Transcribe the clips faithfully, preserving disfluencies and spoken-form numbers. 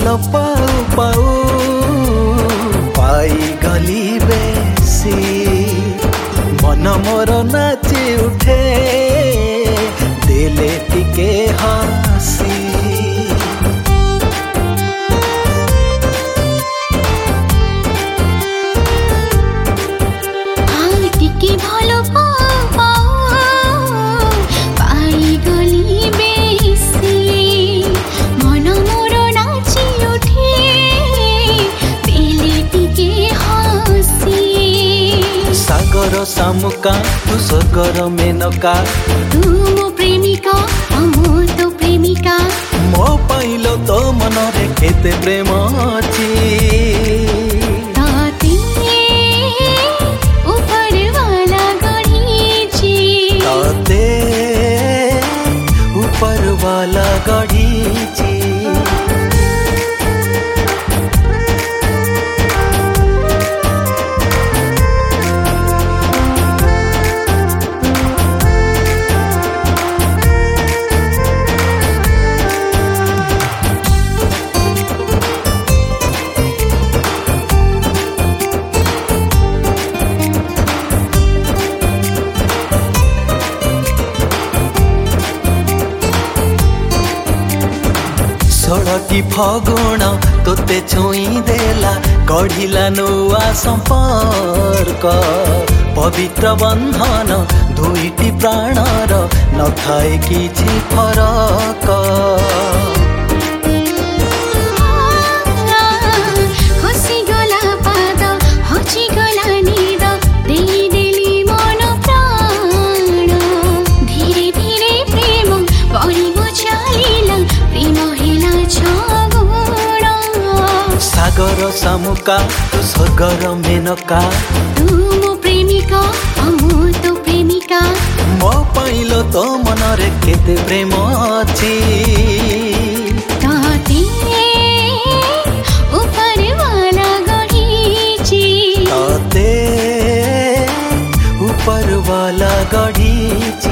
भल पाऊ पाऊ पाई गली बेसी मन मोर नाची उठे दिले टिके हसी टिके भल पाई गली बेसी मन मोर नाची उठे दिले टिके हसी सागर सामुका तू सागर मेनका तू मो प्रेमिका मो तो प्रेमिका मो पाइलो तो मनरे केते प्रेम अछि ताते ऊपर वाला गढ़ीची ताते ऊपर वाला गढ़ीची षोड़टी फगुण तोते छुई देला गढ़िला नुआ संपर्क पवित्र बंधन दुईटी प्राणर न थाए किछि फरक हसी गला पाद हसी गला नीद देई देली मन प्राण धीरे धीरे प्रेम बढिबो चालिला प्रेम हेला छगुण सागर सामुका तू सागर मेनका तू मो प्रेमिका मो तो प्रेमिका मो पाइलो तो मनरे केते प्रेम अछि ताते ऊपर वाला गढ़ीची ताते ऊपर वाला गढ़ीची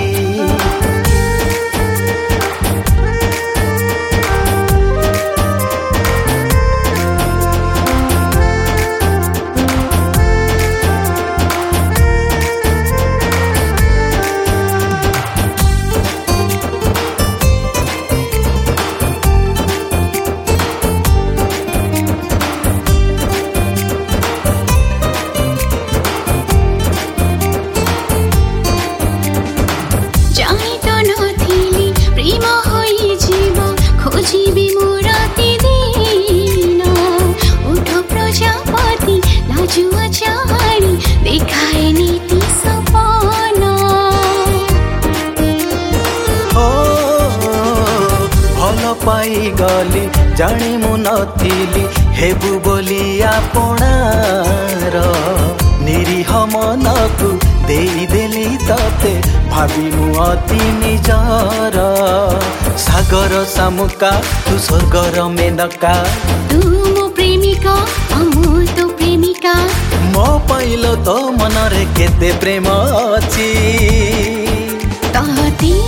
जानी तो नथिली प्रेम होई जीव खोजिबी मोराती दिन उठ प्रजापति लाजुआ चाहानी देखाए नीति सपन हो भल पाई गली जानी मु नथिली हेबु बोली आपणार निरीह मनकु देई देली तते भावी मु अति निजर सागर सामुका तू सागर मेनका तू मो प्रेमिका मो तो प्रेमिका मो पाइलो तो मनरे केते प्रेम अछि ताते